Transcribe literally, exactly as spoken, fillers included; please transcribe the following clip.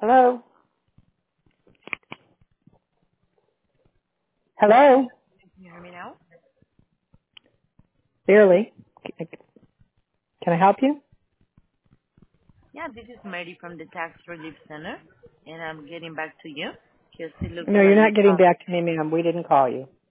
Hello? Hello? Can you hear me now? Barely. Can I help you? Yeah, this is Mary from the Tax Relief Center, and I'm getting back to you. Because it looks No, you're like you not getting called. back to me, ma'am. We didn't call you.